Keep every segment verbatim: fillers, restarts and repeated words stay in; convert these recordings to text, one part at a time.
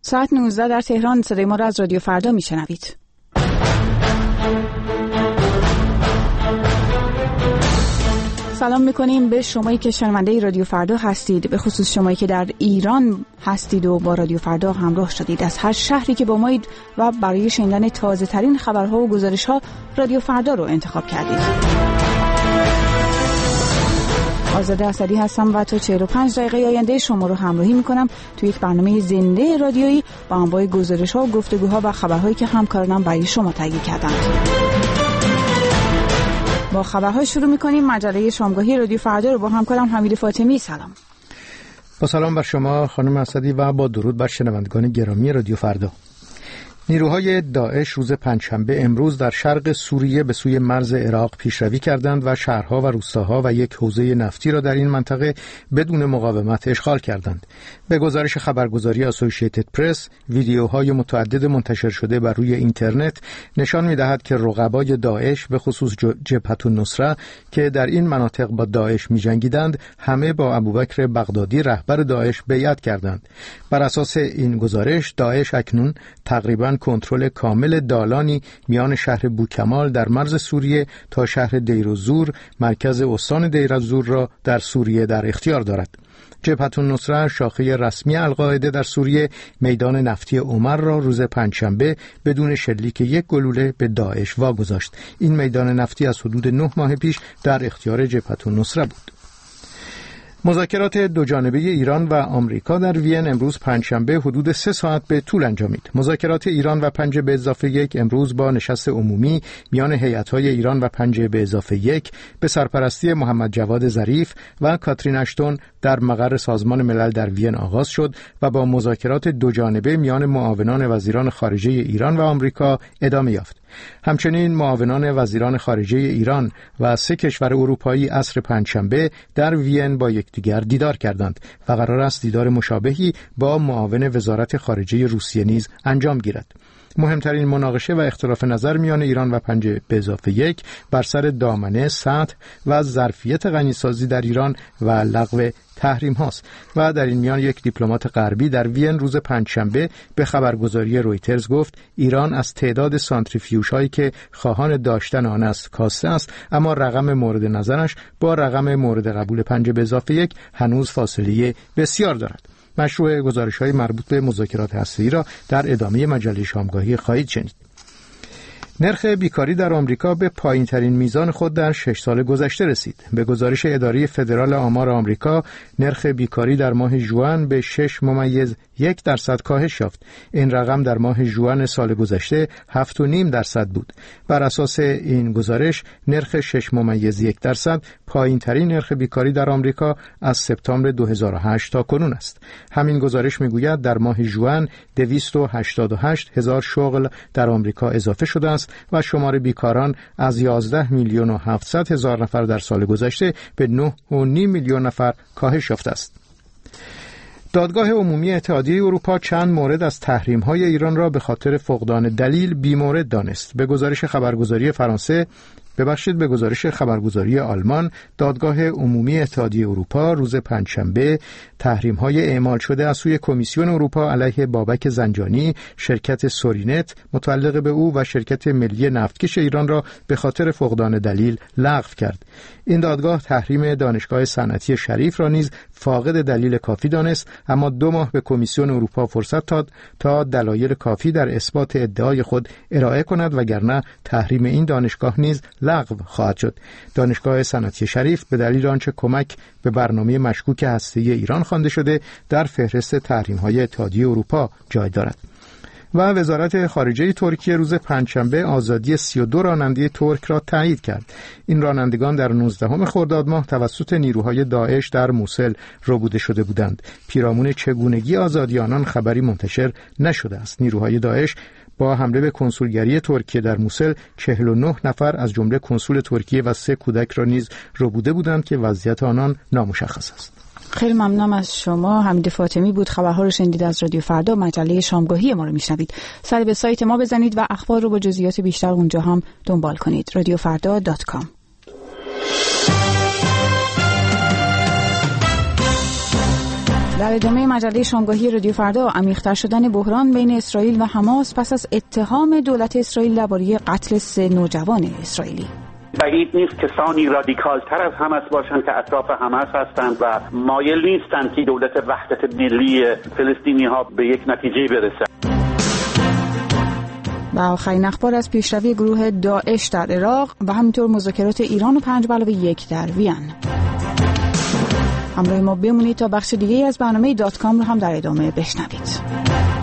ساعت نوزده در تهران. صدای ما را از رادیو فردا میشنوید. سلام میکنیم به شمایی که شنونده رادیو فردا هستید، به خصوص شمایی که در ایران هستید و با رادیو فردا همراه شدید. از هر شهری که با مایید و برای شنیدن تازه ترین خبرها و گزارش ها رادیو فردا رو انتخاب کردید. آزاده اسدی هستم و تا چهل و پنج دقیقه آینده شما رو همراهی میکنم توی یک برنامه زنده رادیویی با انواع گزارش ها و گفتگوها و خبرهایی که همکارانم برای شما تهیه کردند. با خبرها شروع میکنیم. مجله شامگاهی رادیو فردا رو با همکارم حمید فاطمی. سلام. با سلام بر شما خانم اسدی و با درود بر شنوندگان گرامی رادیو فردا. نیروهای داعش روز پنجشنبه امروز در شرق سوریه به سوی مرز عراق پیشروی کردند و شهرها و روستاها و یک حوزه نفتی را در این منطقه بدون مقاومت اشغال کردند. به گزارش خبرگزاری اسوسییتد پرس، ویدیوهای متعدد منتشر شده بر روی اینترنت نشان می‌دهد که رقبای داعش به خصوص جبهة النصره که در این مناطق با داعش می‌جنگیدند، همه با ابوبکر بغدادی رهبر داعش بیعت کردند. بر اساس این گزارش، داعش اکنون تقریباً کنترل کامل دالانی میان شهر بوکمال در مرز سوریه تا شهر دیرالزور، مرکز استان دیرالزور را در سوریه در اختیار دارد. جبهة النصره، شاخه رسمی القاعده در سوریه، میدان نفتی عمر را روز پنجشنبه بدون شلیک یک گلوله به داعش واگذاشت. این میدان نفتی از حدود نه ماه پیش در اختیار جبهة النصره بود. مذاکرات دوجانبه ایران و آمریکا در وین امروز پنجشنبه حدود سه ساعت به طول انجامید. مذاکرات ایران و پنج به اضافه یک امروز با نشست عمومی میان هیئت‌های ایران و پنج به اضافه یک به سرپرستی محمد جواد ظریف و کاترین اشتون در مقر سازمان ملل در وین آغاز شد و با مذاکرات دوجانبه میان معاونان وزیران خارجه ایران و آمریکا ادامه یافت. همچنین معاونان وزیران خارجه ایران و سه کشور اروپایی عصر پنجشنبه در وین با یکدیگر دیدار کردند و قرار است دیدار مشابهی با معاون وزارت خارجه روسیه نیز انجام گیرد. مهمترین مناقشه و اختلاف نظر میان ایران و پنج به اضافه یک بر سر دامنه، سطح و ظرفیت غنیسازی در ایران و لغو تحریم هاست و در این میان یک دیپلمات غربی در وین روز پنجشنبه به خبرگزاری رویترز گفت ایران از تعداد سانتریفیوژ هایی که خواهان داشتن آن است کاسته است، اما رقم مورد نظرش با رقم مورد قبول پنج به اضافه یک هنوز فاصله بسیار دارد. مشروع گزارش‌های مربوط به مذاکرات هسته‌ای را در ادامه مجله شامگاهی خواهید شنید. نرخ بیکاری در آمریکا به پایین‌ترین میزان خود در شش سال گذشته رسید. به گزارش اداره فدرال آمار آمریکا، نرخ بیکاری در ماه ژوئن به شش ممیز یک درصد کاهش یافت. این رقم در ماه ژوئن سال گذشته هفت و نیم درصد بود. بر اساس این گزارش، نرخ شش ممیز یک درصد پایین‌ترین نرخ بیکاری در آمریکا از سپتامبر دو هزار و هشت تا کنون است. همین گزارش میگوید در ماه ژوئن دویست و هشتاد و هشت هزار شغل در آمریکا اضافه شده است و شمار بیکاران از یازده میلیون و هفتصد هزار نفر در سال گذشته به نه و نیم میلیون نفر کاهش یافته است. دادگاه عمومی اتحادیه اروپا چند مورد از تحریم‌های ایران را به خاطر فقدان دلیل بی‌مورد دانست. به گزارش خبرگزاری فرانسه ببخشید به گزارش خبرگزاری آلمان، دادگاه عمومی اتحادیه اروپا روز پنجشنبه تحریم‌های اعمال شده از سوی کمیسیون اروپا علیه بابک زنجانی، شرکت سورینت متعلق به او و شرکت ملی نفتکش ایران را به خاطر فقدان دلیل لغو کرد. این دادگاه تحریم دانشگاه صنعتی شریف را نیز فاقد دلیل کافی دانست، اما دو ماه به کمیسیون اروپا فرصت داد تا دلایل کافی در اثبات ادعای خود ارائه کند، وگرنه تحریم این دانشگاه نیز لغو خواهد شد. دانشگاه صنعتی شریف به دلیل آنچه کمک به برنامه مشکوک هسته‌ای ایران خوانده شده در فهرست تحریم‌های اتحادیه اروپا جای دارد. و وزارت خارجه ترکیه روز پنجشنبه آزادی سی و دو راننده ترک را تایید کرد. این رانندگان در نوزدهم خرداد ماه توسط نیروهای داعش در موسل ربوده شده بودند. پیرامون چگونگی آزادی آنان خبری منتشر نشده است. نیروهای داعش با حمله به کنسولگری ترکیه در موسل چهل و نه نفر از جمله کنسول ترکیه و سه کودک را نیز ربوده بودند که وضعیت آنان نامشخص است. خیلی ممنونم از شما. حمید فاطمی بود. خبرها رو شنیدید از رادیو فردا. مجله شامگاهی ما رو میشنوید. سر به سایت ما بزنید و اخبار رو با جزئیات بیشتر اونجا هم دنبال کنید. رادیو فردا دات کام. در ادامه مجله شامگاهی رادیو فردا، عمیق‌تر شدن بحران بین اسرائیل و حماس پس از اتهام دولت اسرائیل درباره قتل سه نوجوان اسرائیلی. بعید نیست کسانی رادیکال تر از حماس باشند که اطراف حماس هستند و مایل نیستند که دولت وحدت ملی فلسطینی ها به یک نتیجه برسد. و آخرین اخبار از پیشروی گروه داعش در عراق و همینطور مذاکرات ایران و پنج به علاوه یک در وین. همراه ما بمونید تا بخش دیگه از برنامه دات کام رو هم در ادامه بشنوید.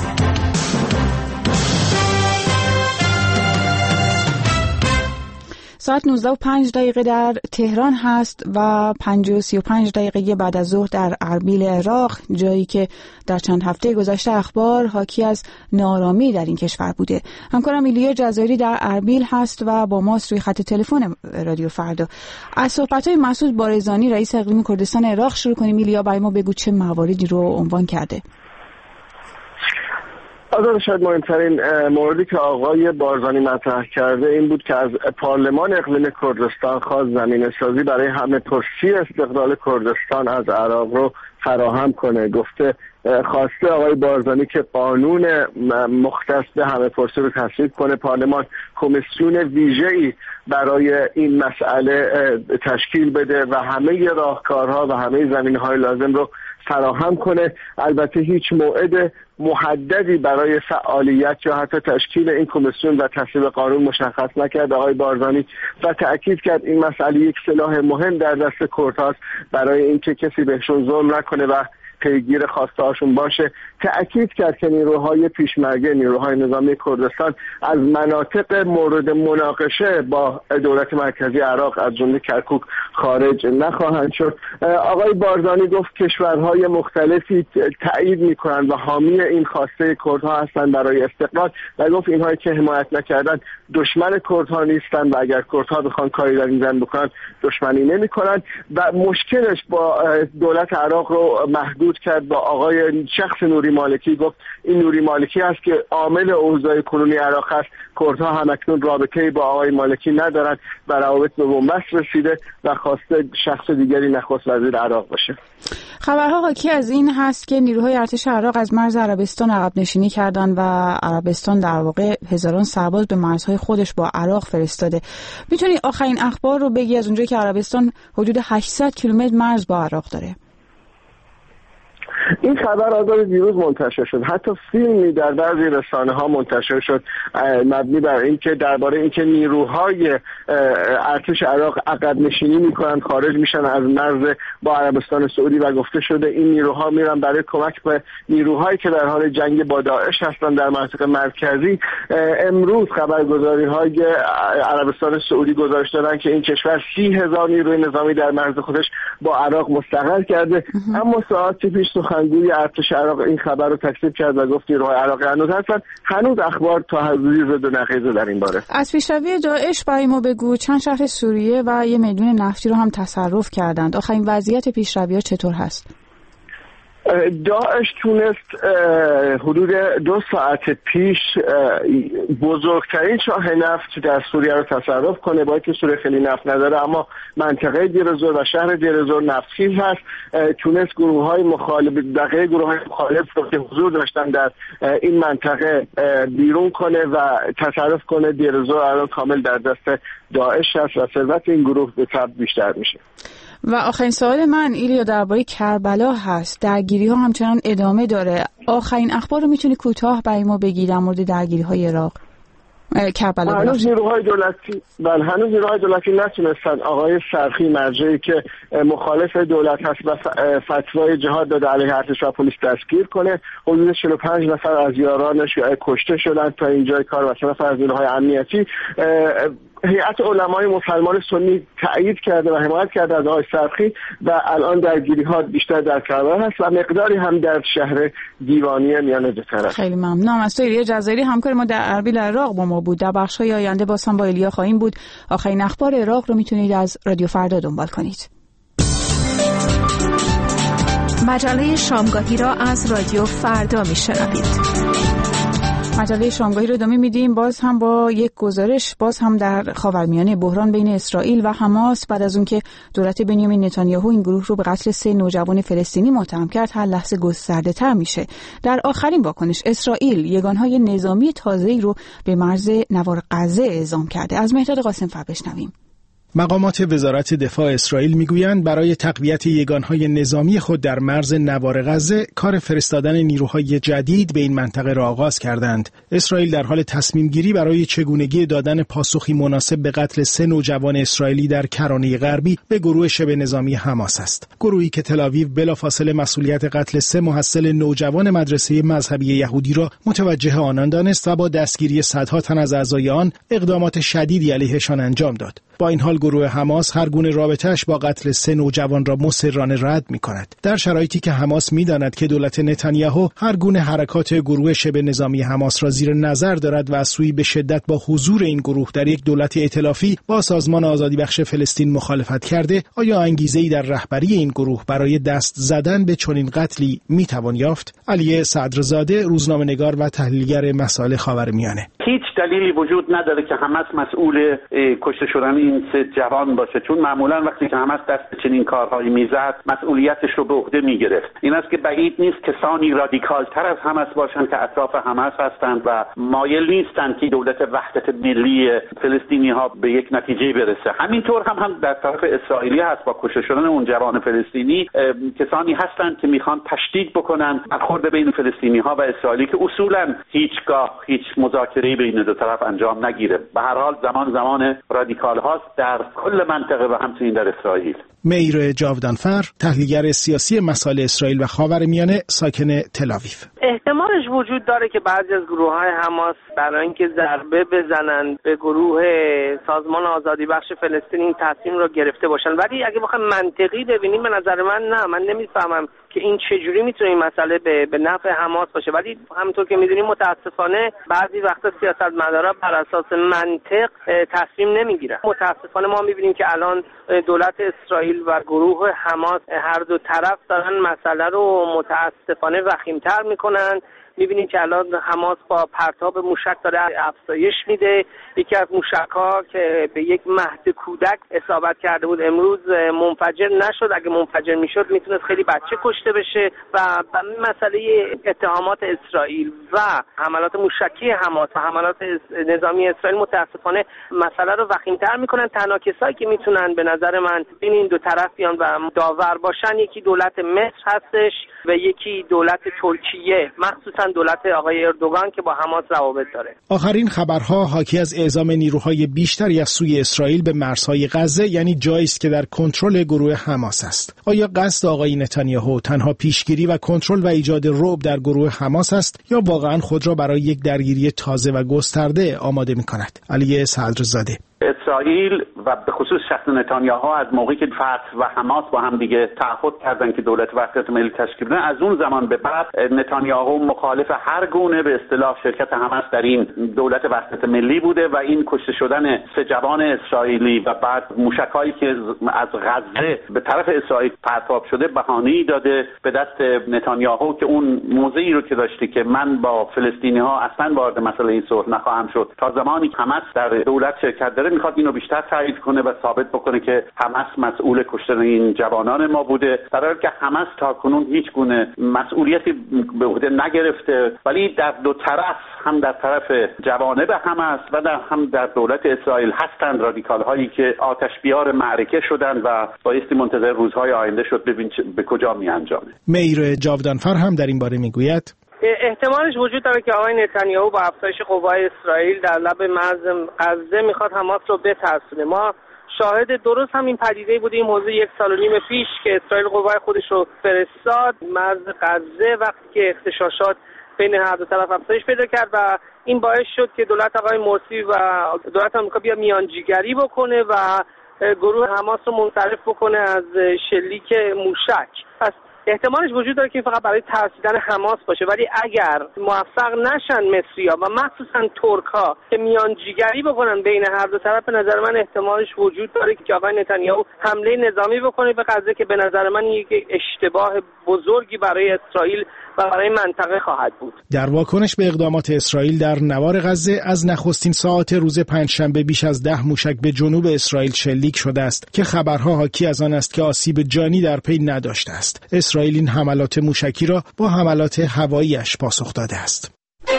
ساعت نوزده و پنج دقیقه در تهران هست و پنج و سی و پنج دقیقه بعد از ظهر در اربیل عراق، جایی که در چند هفته گذشته اخبار حاکی از نارامی در این کشور بوده. همکارم ایلیا جزایری در اربیل هست و با ماست روی خط تلفن رادیو فردا. از صحبت‌های مسعود بارزانی رئیس اقلیم کردستان عراق شروع کنیم. ایلیا، برای ما بگو چه مواردی رو عنوان کرده؟ آزاد، شاید مهمترین موردی که آقای بارزانی مطرح کرده این بود که از پارلمان اقلیم کردستان خواست زمینه‌سازی برای همه پرسی استقلال کردستان از عراق رو فراهم کنه. گفته خواسته آقای بارزانی که قانون مختص به همه پرسی رو تصویب کنه، پارلمان کمیسیون ویژه‌ای برای این مسئله تشکیل بده و همه راهکارها و همه زمینه‌های لازم رو فراهم کنه. البته هیچ موعد محددی برای فعالیت یا حتی تشکیل این کمیسیون و تصویب قانون مشخص نکرد آقای بارزانی و تأکید کرد این مسئله یک سلاح مهم در دست کردهاست برای اینکه کسی بهشون ظلم نکنه و پیگیر خواسته هاشون باشه. تأکید کرد که نیروهای پیشمرگه، نیروهای نظامی کردستان از مناطق مورد مناقشه با دولت مرکزی عراق از جمله کرکوک خارج نخواهند شد. آقای بارزانی گفت کشورهای مختلفی تایید میکنند و حامی این خواسته کردها هستند برای استقلال و گفت اینهایی که حمایت نکردند دشمن کردها نیستند و اگر کردها بخوان کاری در این زمینه بکنند دشمنی نمیکنند و مشکلش با دولت عراق رو محدود کرد. با آقای شخص نوری مالکی گفت این نوری مالکی است که عامل اوضاع کنونی عراق است. کردها همکنون رابطه‌ای با آقای مالکی ندارند و روابط به بنبست رسیده و خواسته شخص دیگری نخست وزیر عراق باشه. خبرها حاکی از این هست که نیروهای ارتش عراق از مرز عربستان عقب نشینی کردند و عربستان در واقع هزاران سرباز به مرزهای خودش با عراق فرستاده. میتونی آخرین اخبار رو بگی از اونجایی که عربستان حدود هشتصد کیلومتر مرز با عراق داره؟ این خبر آزاد دیروز منتشر شد، حتی فیلمی در بعضی رسانه ها منتشر شد مبنی بر اینکه درباره اینکه نیروهای ارتش عراق عقب نشینی میکنن، خارج میشن از مرز با عربستان سعودی و گفته شده این نیروها میرن برای کمک به نیروهایی که در حال جنگ با داعش هستن در مناطق مرکزی. امروز خبرگزاری های عربستان سعودی گزارش دادن که این کشور سی هزار نیروی نظامی در مرز خودش با عراق مستقر کرده. اما ساعتی پیش سخنگوی ارتش عراق این خبر رو تکذیب کرد و گفت نیروهای عراقی هنوز هستن. هنوز اخبار تا حدودی زد و نقیضه در این باره. از پیشروی داعش برای ما بگو. چند شهر سوریه و یه میدون نفتی رو هم تصرف کردند. آخرین وضعیت پیشروی‌ها چطور هست؟ داعش تونست حدود دو ساعت پیش بزرگترین چاه نفت در سوریه رو تصرف کنه. با اینکه سوریه خیلی نفت نداره اما منطقه دیرزور و شهر دیرزور نفتخیز هست. تونست گروه های مخالف دقیقه گروه های مخالف رو که حضور داشتن در این منطقه بیرون کنه و تصرف کنه. دیرزور الان کامل در دست داعش هست و ثروت این گروه به تبع بیشتر میشه. و آخرین سوال من ایلیا درباره کربلا هست. درگیری ها همچنان ادامه داره. آخرین اخبار رو میتونی کوتاه برای ما بگی در مورد درگیری های عراق کربلا؟ هنوز نیروهای دولتی بله هنوز نیروهای دولتی نتونستن آقای سرخی، مرجعی که مخالف دولت هست و فتوای جهاد داده علیه ارتش و پلیس، دستگیر کنه. حدود چهل و پنج نفر از یارانش کشته شدن تا اینجای کار و سه نفر از نیروهای امنیتی. هیئت علمای مسلمان سنی تأیید کرده و حمایت کرده از آقای سرخی و الان درگیری ها بیشتر در کربلا هست و مقداری هم در شهر دیوانی میانه دو طرف. خیلی ممنونم از تو ایلیا جزایری، همکار ما در اربیل عراق با ما بود. در بخش‌های آینده باز هم با ایلیا خواهیم بود. آخرین اخبار عراق رو میتونید از رادیو فردا دنبال کنید. مجله شامگاهی را از رادیو فردا میشنوید. مجله شامگاهی رو ادامه میدیم. باز هم با یک گزارش، باز هم در خاورمیانه، بحران بین اسرائیل و حماس بعد از اون که دولت بنیامین نتانیاهو این گروه رو به قتل سه نوجوان فلسطینی متهم کرد هر لحظه گسترده تر میشه. در آخرین واکنش اسرائیل یگانهای نظامی تازه‌ای رو به مرز نوار غزه اعزام کرده. از مهداد قاسم‌فر بشنویم. مقامات وزارت دفاع اسرائیل میگویند برای تقویت یگانهای نظامی خود در مرز نوار غزه کار فرستادن نیروهای جدید به این منطقه را آغاز کردند. اسرائیل در حال تصمیم گیری برای چگونگی دادن پاسخی مناسب به قتل سه نوجوان اسرائیلی در کرانه غربی به گروه شبه نظامی حماس است. گروهی که تل‌آویو بلافاصله مسئولیت قتل سه محصل نوجوان مدرسه مذهبی یهودی را متوجه آنان دانست و با دستگیری صدها تن از اعضای آن اقدامات شدیدی علیهشان انجام داد. با این حال گروه حماس هر گونه رابطه‌اش با قتل سه نوجوان را مصرانه رد می‌کند. در شرایطی که حماس می‌داند که دولت نتانیاهو هر گونه حرکات گروه شبه نظامی حماس را زیر نظر دارد و از سوی به شدت با حضور این گروه در یک دولت ائتلافی با سازمان آزادی بخش فلسطین مخالفت کرده، آیا انگیزه‌ای در رهبری این گروه برای دست زدن به چنین قتلی می‌توان یافت؟ علی صدرزاده، روزنامه‌نگار و تحلیلگر مسائل خاورمیانه: هیچ دلیلی وجود نداره که حماس مسئول کشته شدن این سه جوان باشه، چون معمولا وقتی که حماس دست به چنین کارهایی میزد مسئولیتش رو به عهده میگرفت. این است که بعید نیست کسانی رادیکال تر از حماس باشند که اطراف حماس هستند و مایل نیستند که دولت وحدت ملی فلسطینی ها به یک نتیجه برسه. همینطور هم هم در طرف اسرائیلی هست. با کشته شدن اون جوان فلسطینی کسانی هستند که میخوان تشدید بکنن برخورد بین فلسطینی ها و اسرائیلی که اصولا هیچگاه هیچ مذاکره‌ای بین دو طرف انجام نگیره. به هر حال زمان زمان رادیکال هاست در کل منطقه و همچنین در اسرائیل. میر جاودانفر، تحلیلگر سیاسی مسائل اسرائیل و خاورمیانه، ساکن تل‌آویو: احتمالش وجود داره که بعضی از گروه‌های حماس برای اینکه ضربه بزنن به گروه سازمان آزادی بخش فلسطین این تصمیم رو گرفته باشن، ولی اگه بخوایم منطقی ببینیم به نظر من نه، من نمیفهمم که این چجوری میتونه این مسئله به, به نفع حماس باشه. ولی همونطور که میدونیم متاسفانه بعضی وقتا سیاستمدارا بر اساس منطق تصمیم نمیگیرن. متاسفانه ما میبینیم که الان دولت اسرائیل و گروه حماس هر دو طرف دارن مسئله رو متاسفانه وخیم‌تر میکنن. میبینیم که الان حماس با پرتاب موشک داره افزایش میده. یکی از موشک‌ها که به یک مهد کودک اصابت کرده بود امروز منفجر نشد. اگه منفجر میشد میتونست خیلی بچه کشته بشه. و مسئله اتهامات اسرائیل و حملات موشکی حماس و حملات نظامی اسرائیل متاسفانه مسئله رو وخیم‌تر میکنن. تنها کسایی که میتونن به نظر من بین این دو طرف بیان و داور باشن یکی دولت مصر هستش و یکی دولت ترکیه، مخصوصا دولت آقای اردوغان که با حماس روابط داره. آخرین خبرها حاکی از اعزام نیروهای بیشتری از سوی اسرائیل به مرزهای غزه، یعنی جایی است که در کنترل گروه حماس است. آیا قصد آقای نتانیاهو تنها پیشگیری و کنترل و ایجاد رعب در گروه حماس است یا واقعا خود را برای یک درگیری تازه و گسترده آماده می‌کند؟ علی صدرزاده: اسرائیل و به خصوص شخص نتانیاهو از موقعی که فتح و حماس با هم دیگه تعهد کردن که دولت وحدت ملی تشکیل بدن، از اون زمان به بعد نتانیاهو مخالف هر گونه به اصطلاح شرکت حماس در این دولت وحدت ملی بوده و این کشته شدن سه جوان اسرائیلی و بعد موشکایی که از غزه به طرف اسرائیل پرتاب شده بهانه‌ای داده به دست نتانیاهو که اون موضعی رو که داشتی که من با فلسطینی‌ها اصلا وارد مسئله این صلح نخواهم شد تا زمانی که حماس در دولت شرکت داره، میخواد اینو بیشتر تایید کنه و ثابت بکنه که حماس مسئول کشتن این جوانان ما بوده، در حالی که حماس تا کنون هیچ گونه مسئولیتی به عهده نگرفته. ولی در دو طرف، هم در طرف جوانب حماس و در هم در دولت اسرائیل هستند رادیکال هایی که آتش بیار معرکه شدن و بایستی منتظر روزهای آینده شد ببین به کجا می انجامه. میر جاودانفر هم در این باره میگوید احتمالش وجود داره که آقای نتانیاهو با افزایش قوای اسرائیل در لب مرز غزه میخواد حماس رو بترسونه. ما شاهد درست همین پدیده بودیم موضوع یک سال و نیم پیش که اسرائیل قوای خودش رو فرستاد مرز غزه وقتی که اغتشاشات بین هر دو طرف افزایش پیدا کرد و این باعث شد که دولت آقای مرسی و دولت آمریکا بیا میانجیگری بکنه و گروه حماس رو منصرف بکنه از شلیک موشک. پس احتمالش وجود داره که فقط برای ترسیدن حماس باشه، ولی اگر موفق نشن مصری‌ها و مخصوصا ترک‌ها که میانجیگری بکنن بین هر دو طرف، به نظر من احتمالش وجود داره که آقای نتانیاهو حمله نظامی بکنه به غزه که به نظر من یک اشتباه بزرگی برای اسرائیل و برای منطقه خواهد بود. در واکنش به اقدامات اسرائیل در نوار غزه، از نخستین ساعات روز پنجشنبه بیش از ده موشک به جنوب اسرائیل شلیک شده است که خبرها حاکی از آن است که آسیب جانی در پی نداشته است. اسرائیل این حملات موشکی را با حملات هوایی‌اش پاسخ داده است.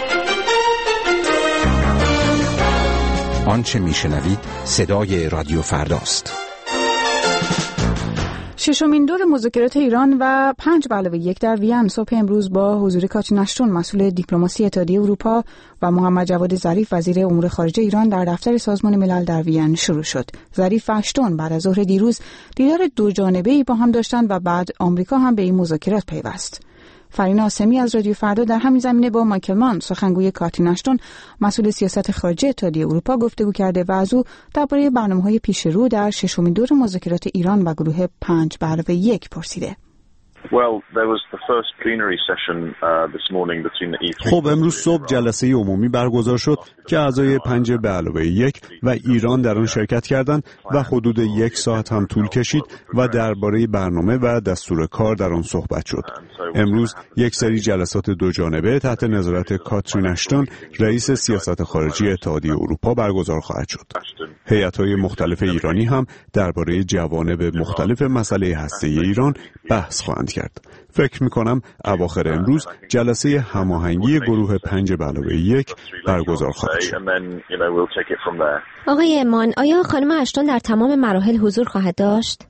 آنچه میشنوید صدای رادیو فرداست. ششمین دور مذاکرات ایران و پنج به علاوه یک در وین صبح امروز با حضور کاترین اشتون مسئول دیپلماسی اتحادیه اروپا و محمد جواد ظریف وزیر امور خارجه ایران در دفتر سازمان ملل در وین شروع شد. ظریف و اشتون بعد از ظهر دیروز دیدار دو جانبه‌ای با هم داشتند و بعد آمریکا هم به این مذاکرات پیوست. فرینا آسمی از رادیو فردا در همین زمینه با مایکل مان سخنگوی کاترین اشتون مسئول سیاست خارجی اتحادیه اروپا گفتگو کرده و از او درباره برنامه‌های پیش رو در ششمین دور مذاکرات ایران و گروه پنج به علاوه یک پرسیده. خب امروز صبح جلسه عمومی برگزار شد که اعضای پنج به علاوه یک و ایران در آن شرکت کردند و حدود یک ساعت هم طول کشید و درباره برنامه و دستور کار در آن صحبت شد. امروز یک سری جلسات دو جانبه تحت نظارت کاترین اشتون رئیس سیاست خارجی اتحادیه اروپا برگزار خواهد شد. هیئت‌های مختلف ایرانی هم درباره جوانب مختلف مسئله هسته‌ای ایران بحث خواهند کرد. فکر می‌کنم اواخر امروز جلسه هماهنگی گروه پنج به علاوه یک برگزار خواهد شد. آقای امان، آیا خانم اشتون در تمام مراحل حضور خواهد داشت؟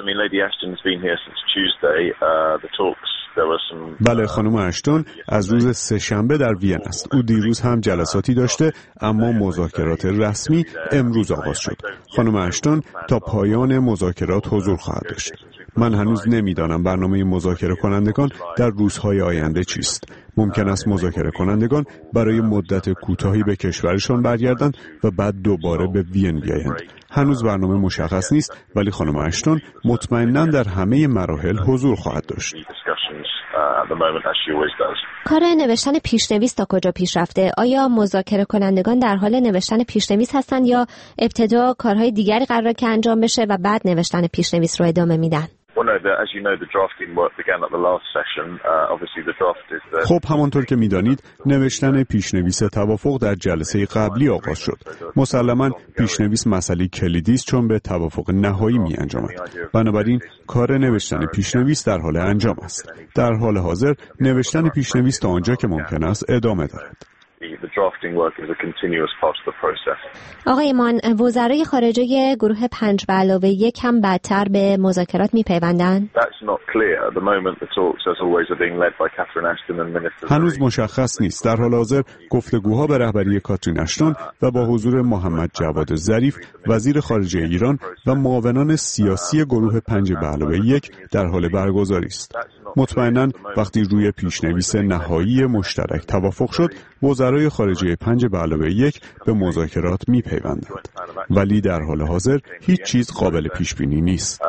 بله، خانم اشتون از روز سه‌شنبه در وین است. او دیروز هم جلساتی داشته، اما مذاکرات رسمی امروز آغاز شد. خانم اشتون تا پایان مذاکرات حضور خواهد داشت. من هنوز نمیدانم برنامه مذاکره کنندگان در روزهای آینده چیست. ممکن است مذاکره کنندگان برای مدت کوتاهی به کشورشان برگردند و بعد دوباره به وین بیایند. هنوز برنامه مشخص نیست، ولی خانم اشتون مطمئناً در همه مراحل حضور خواهد داشت. کار نوشتن پیشنویس تا کجا پیش رفته؟ آیا مذاکره کنندگان در حال نوشتن پیشنویس هستند یا ابتدا کارهای دیگری قراره که انجام بشه و بعد نوشتن پیشنویس رو ادامه میدن؟ خب همانطور که میدانید نوشتن پیشنویس توافق در جلسه قبلی آغاز شد. مسلماً پیشنویس مسئله کلیدی است چون به توافق نهایی می انجامد. بنابراین کار نوشتن پیشنویس در حال انجام است. در حال حاضر نوشتن پیشنویس تا آنجا که ممکن است ادامه دارد. آقای مان، وزرای خارجه گروه پنج به علاوه یک هم بعدتر به مذاکرات میپیوندند؟ هنوز مشخص نیست. در حال حاضر گفتگوها به رهبری کاترین اشتون و با حضور محمد جواد ظریف وزیر خارجه ایران و معاونان سیاسی گروه پنج به علاوه یک در حال برگزاری است. مطمئناً وقتی روی پیشنویس نهایی مشترک توافق شد، وزرای خارجه پنج به علاوه یک به مذاکرات میپیوندند. ولی در حال حاضر هیچ چیز قابل پیش بینی نیست.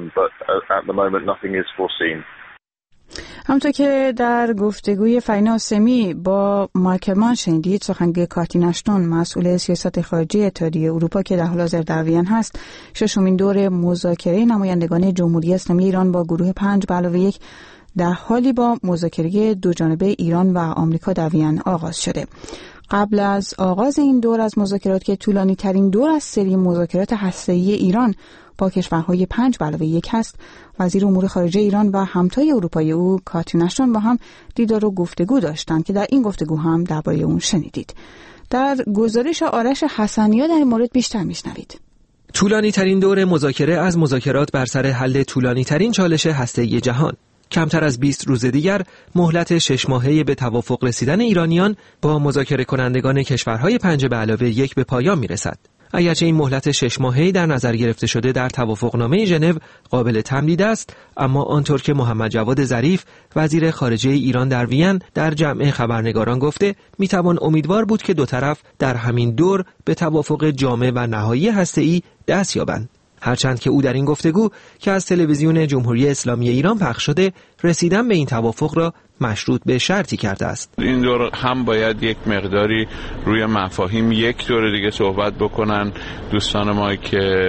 همونطور که در گفتگوی فرینا آسمی با مایکل مان شنیدید، سخنگوی کاترین اشتون مسئول سیاست خارجی اتحادیه اروپا که در حال حاضر در وین هست، ششمین دور مذاکره نمایندگان جمهوری اسلامی ایران با گروه پنج به علاوه یک در حالی با مذاکره دو جانبه ایران و آمریکا در وین آغاز شده. قبل از آغاز این دور از مذاکرات که طولانی ترین دور از سری مذاکرات هسته‌ای ایران با کشورهای پنج به علاوه یک هست، وزیر امور خارجه ایران و همتای اروپایی او کاترین اشتون با هم دیدار و گفتگو داشتند که در این گفتگو هم درباره اون شنیدید. در گزارش آرش حسنی‌ها در این مورد بیشتر میشنوید. طولانی ترین دور مذاکره از مذاکرات بر سر حل طولانی ترین چالش هسته‌ای جهان. کمتر از بیست روز دیگر مهلت شش ماهه به توافق رسیدن ایرانیان با مذاکره کنندگان کشورهای پنج به علاوه یک به پایان میرسد. اگرچه این مهلت شش ماهه‌ای در نظر گرفته شده در توافقنامه ژنو قابل تمدید است، اما آنطور که محمد جواد ظریف وزیر خارجه ایران در وین در جمع خبرنگاران گفته، میتوان امیدوار بود که دو طرف در همین دور به توافق جامع و نهایی هسته‌ای دست یابند. هرچند که او در این گفتگو که از تلویزیون جمهوری اسلامی ایران پخش شده رسیدن به این توافق را مشروط به شرطی کرده است. این دور هم باید یک مقداری روی مفاهیم یک دور دیگه صحبت بکنن دوستان ما که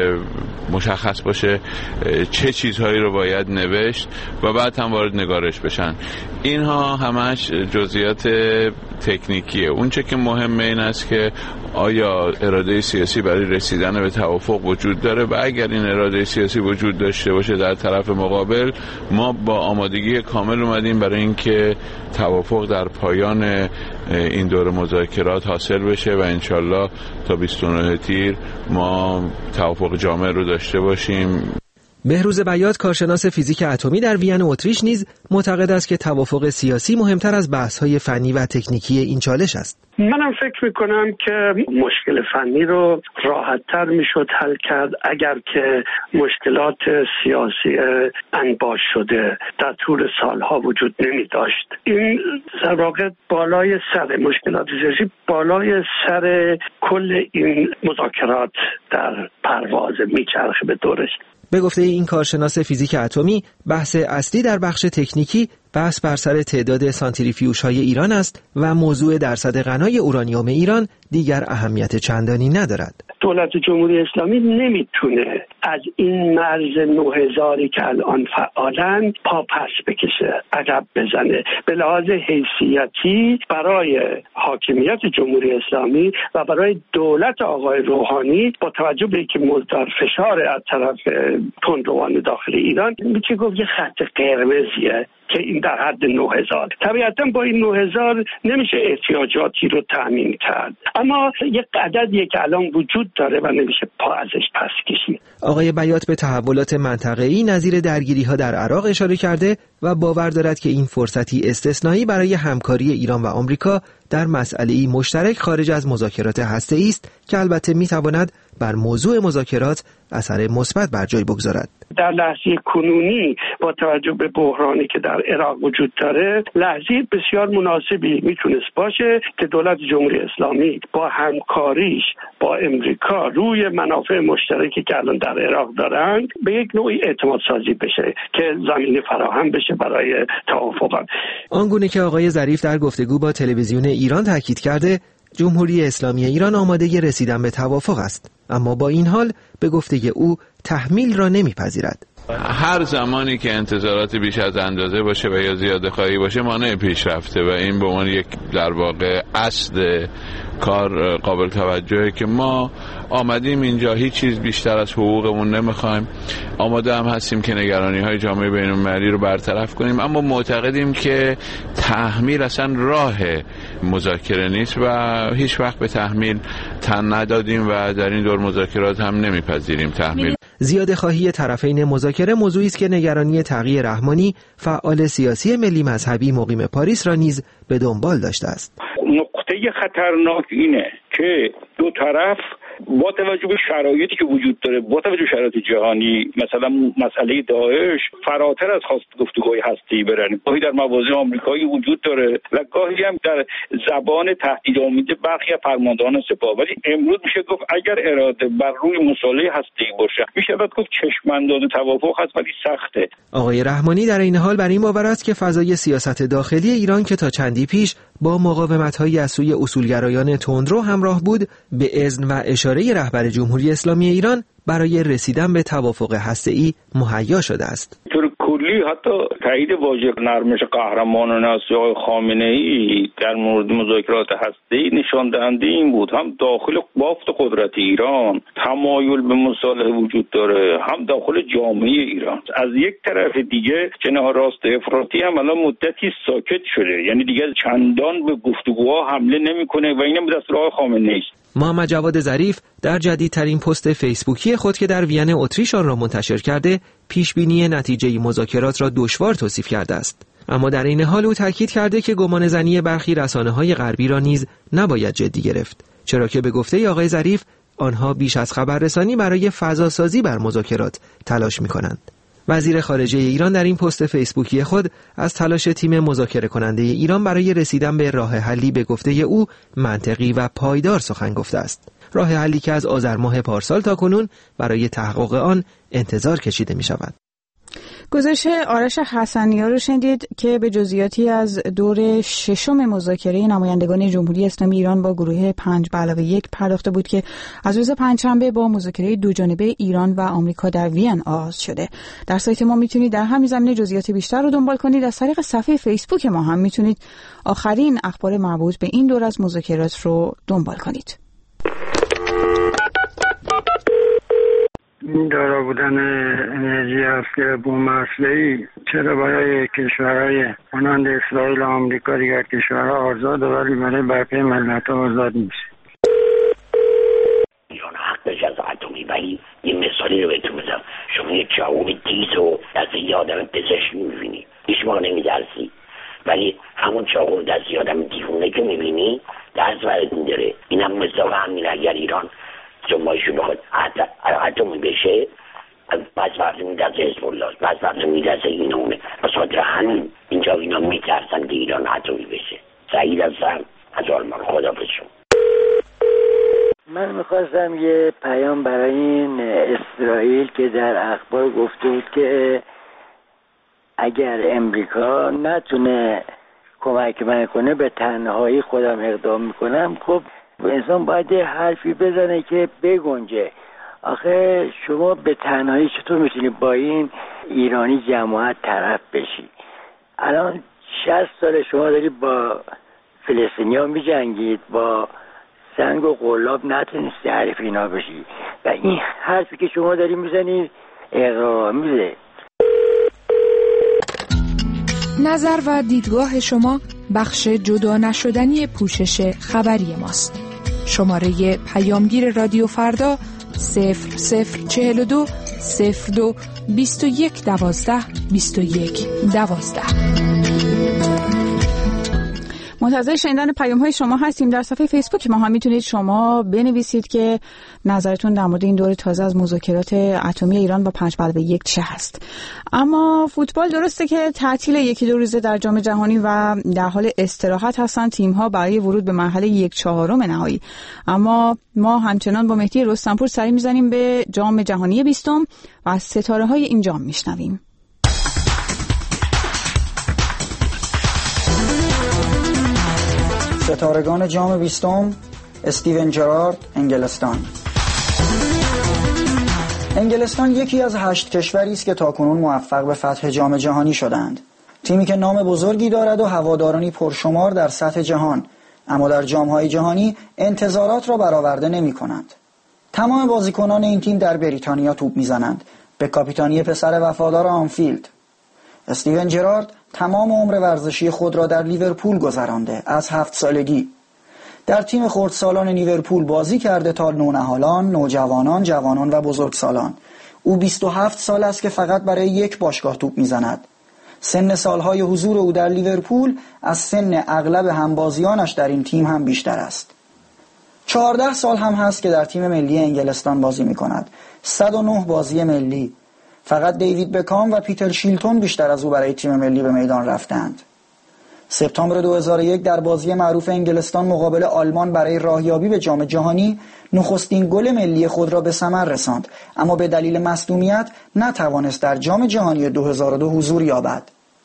مشخص باشه چه چیزهایی رو باید نوشت و بعد هم وارد نگارش بشن. اینها همش جزئیات تکنیکیه. اون چه که مهمه این است که آیا اراده سیاسی برای رسیدن به توافق وجود داره و اگر این اراده سیاسی وجود داشته باشه در طرف مقابل ما با آمادگی کامل اومدیم برای اینکه توافق در پایان این دور مذاکرات حاصل بشه و انشالله تا بیست و نه تیر ما توافق جامع رو داشته باشیم. بهروز بیات کارشناس فیزیک اتمی در وین اتریش نیز معتقد است که توافق سیاسی مهمتر از بحث‌های فنی و تکنیکی این چالش است. منم فکر میکنم که مشکل فنی رو راحت‌تر میشد حل کرد اگر که مشکلات سیاسی انباش شده در طول سالها وجود نمی داشت. این در واقع بالای سر مشکلات سیاسی بالای سر کل این مذاکرات در پرواز میچرخه به دورش. به گفته این کارشناس فیزیک اتمی بحث اصلی در بخش تکنیکی بحث بر سر تعداد سانتریفیوژهای ایران است و موضوع درصد غنای اورانیوم ایران دیگر اهمیت چندانی ندارد. دولت جمهوری اسلامی نمیتونه از این مرز نه هزاری که الان فعالن پا پس بکشه، عقب بزنه. به لحاظ حیثیتی برای حاکمیت جمهوری اسلامی و برای دولت آقای روحانی با توجه به اینکه مقدار فشار از طرف تندروان داخل ایران میشه گفت یه خط قرمزیه که این در حد نه هزار. طبیعتا با این نه هزار نمیشه احتیاجاتی رو تامین کرد، اما یک عددیه که الان وجود داره و نمیشه پا ازش پس کشید. آقای بیات به تحولات منطقه‌ای نظیر درگیری‌ها در عراق اشاره کرده و باور دارد که این فرصتی استثنایی برای همکاری ایران و آمریکا در مسئله‌ای مشترک خارج از مذاکرات هسته‌ای است که البته می‌تواند بر موضوع مذاکرات اثر مثبت بر جای بگذارد. در لحظه کنونی با توجه به بحرانی که در عراق وجود داره لحظه بسیار مناسبی میتونست باشه که دولت جمهوری اسلامی با همکاریش با امریکا روی منافع مشترکی که الان در عراق دارند به یک نوعی اعتماد سازی بشه که زمینه فراهم بشه برای توافق. آنگونه که آقای ظریف در گفتگو با تلویزیون ایران تاکید کرده جمهوری اسلامی ایران آماده رسیدن به توافق است، اما با این حال به گفته او تحمیل را نمیپذیرد. هر زمانی که انتظارات بیش از اندازه باشه و یا زیاده خواهی باشه مانع پیشرفته و این به عنوان یک در واقع اصل کار قابل توجهه که ما آمدیم اینجا هیچ چیز بیشتر از حقوقمون نمیخوایم. آماده هم هستیم که نگرانی های جامعه بین المللی رو برطرف کنیم، اما معتقدیم که تحمیل اصلا راه مذاکره نیست و هیچ وقت به تحمیل تن ندادیم و در این دور مذاکرات هم نمیپذیریم تحمیل. زیاده خواهی طرفین مذاکره موضوعی است که نگرانی تقی رحمانی فعال سیاسی ملی مذهبی مقیم پاریس را نیز به دنبال داشته است. نقطه خطرناک اینه که دو طرف با توجه به شرایطی که وجود داره، با توجه به شرایط جهانی، مثلا مسئله داعش فراتر از خواست گفتگوهای هسته‌ای برن. گاهی در مواضع آمریکایی وجود داره و گاهی هم در زبان تهدیدآمیز برخی از فرماندهان سپاه. ولی امروز میشه گفت اگر اراده بر روی مصالحه هسته‌ای باشه میشه گفت چشم‌انداز توافق هست ولی سخته. آقای رحمانی در این حال بر این باور است که فضای سیاست داخلی ایران که تا چندی پیش با مقاومت‌های از سوی اصولگرایان تندرو همراه بود به اذن و اشاره رهبر جمهوری اسلامی ایران برای رسیدن به توافق هسته‌ای مهیا شده است. طور کلی حتی تایید واژه نرمش قهرمانانه از آقای خامنه‌ای در مورد مذاکرات هسته‌ای نشان دهنده این بود هم داخل بافت قدرت ایران تمایل به مصالحه وجود داره، هم داخل جامعه ایران. از یک طرف دیگه جناح راست افراطی هم الان مدتی ساکت شده، یعنی دیگه چندان به گفتگوها حمله نمیکنه و اینم دستور آقای خامنه‌ای است. محمد جواد ظریف در جدیدترین پست فیسبوکی خود که در وین اتریش آن را منتشر کرده پیشبینی نتیجه مذاکرات را دشوار توصیف کرده است، اما در این حال او تاکید کرده که گمان زنی برخی رسانه‌های غربی را نیز نباید جدی گرفت، چرا که به گفته آقای ظریف آنها بیش از خبررسانی برای فضاسازی بر مذاکرات تلاش می‌کنند. وزیر خارجه ایران در این پست فیسبوکی خود از تلاش تیم مذاکره کننده ایران برای رسیدن به راه حلی به گفته او منطقی و پایدار سخن گفته است. راه حلی که از آذر ماه پارسال تا کنون برای تحقق آن انتظار کشیده می شود. گزارش آرش حسنی‌ها رو شنیدید که به جزئیاتی از دور ششم مذاکره نمایندگان جمهوری اسلامی ایران با گروه پنج به علاوه یک پرداخته بود که از روز پنجشنبه با مذاکره دوجانبه ایران و آمریکا در وین آغاز شده. در سایت ما میتونید در همین زمینه جزئیات بیشتر رو دنبال کنید. از طریق صفحه فیسبوک ما هم میتونید آخرین اخبار مربوط به این دور از مذاکرات رو دنبال کنید. این دارا بودن انرژی اصلی بوم اصلی چرا برای کشورهای مانند اسرائیل و آمریکا دیگر کشورها آزاده ولی برای بقیه ملت‌ها آزاد نیست؟ ایران حقش از اتمی، ولی یه مثالی رو بهتون بزنم. شما یه چاقو تیز و دست یه آدم پزشک می‌بینی، هیچ موقع نمی‌ترسی، ولی همون چاقو دست یه آدم دیوونه که می‌بینی درس براتون داره. اینم مثال همین. اگر ایران جنبایشو بخواد اتمی بشه، پس وقتی میدست حزب الله، پس وقتی میدست اینونه. پس خاطر همین اینجا اینا میترسن که ایران اتمی بشه. سعید هستم از آلمان. خداحافظ شما. من میخواستم یه پیام برای این اسرائیل که در اخبار گفته بود که اگر امریکا نتونه کمک من کنه به تنهایی خودم اقدام میکنم. خب انسان باید یه حرفی بزنه که بگنجه. آخه شما به تنهایی چطور میتونی با این ایرانی جماعت طرف بشی؟ الان شصت سال شما داری با فلسطینیا میجنگید، با سنگ و قلاب نتونستی حریف اینا بشی و این حرفی که شما داری میزنید اغراق‌آمیزه. نظر و دیدگاه شما بخش جدا نشدنی پوشش خبری ماست. شماره پیامگیر رادیو فردا صفر صفر چهل و دو صفر دو بیست و یک دوازده بیست و یک دوازده. منتظر شنیدن پیام‌های شما هستیم. در صفحه فیسبوک ما هم میتونید شما بنویسید که نظرتون در مورد این دور تازه از مذاکرات اتمی ایران با پنج به علاوه یک چه هست. اما فوتبال درسته که تعطیل یکی دو روزه در جام جهانی و در حال استراحت هستن تیم‌ها برای ورود به مرحله یک چهارم نهایی. اما ما همچنان با مهدی رستمپور سری میزنیم به جام جهانی بیستم و از ستاره‌های این جام میشنویم. ستارگان جام بیستم: استیون جرارد، انگلستان. انگلستان یکی از هشت کشوری است که تاکنون موفق به فتح جام جهانی شدند. تیمی که نام بزرگی دارد و هوادارانی پرشمار در سطح جهان، اما در جام‌های جهانی انتظارات را برآورده نمی‌کنند. تمام بازیکنان این تیم در بریتانیا توپ می‌زنند، به کاپیتانی پسر وفادار آنفیلد. استیون جرارد تمام عمر ورزشی خود را در لیورپول گذرانده از هفت سالگی. در تیم خردسالان لیورپول بازی کرده تا نونهالان، نوجوانان، جوانان و بزرگسالان. او بیست و هفت سال است که فقط برای یک باشگاه توپ میزند. سن سالهای حضور او در لیورپول از سن اغلب همبازیانش در این تیم هم بیشتر است. چهارده سال هم هست که در تیم ملی انگلستان بازی میکند. صد و نه بازی ملی. فقط دیوید بکام و پیتر شیلتون بیشتر از او برای تیم ملی به میدان رفتند. سپتامبر دو هزار و یک در بازی معروف انگلستان مقابل آلمان برای راهیابی به جام جهانی نخستین گل ملی خود را به ثمر رساند، اما به دلیل مصدومیت نتوانست در جام جهانی دو هزار و دو حضور یابد.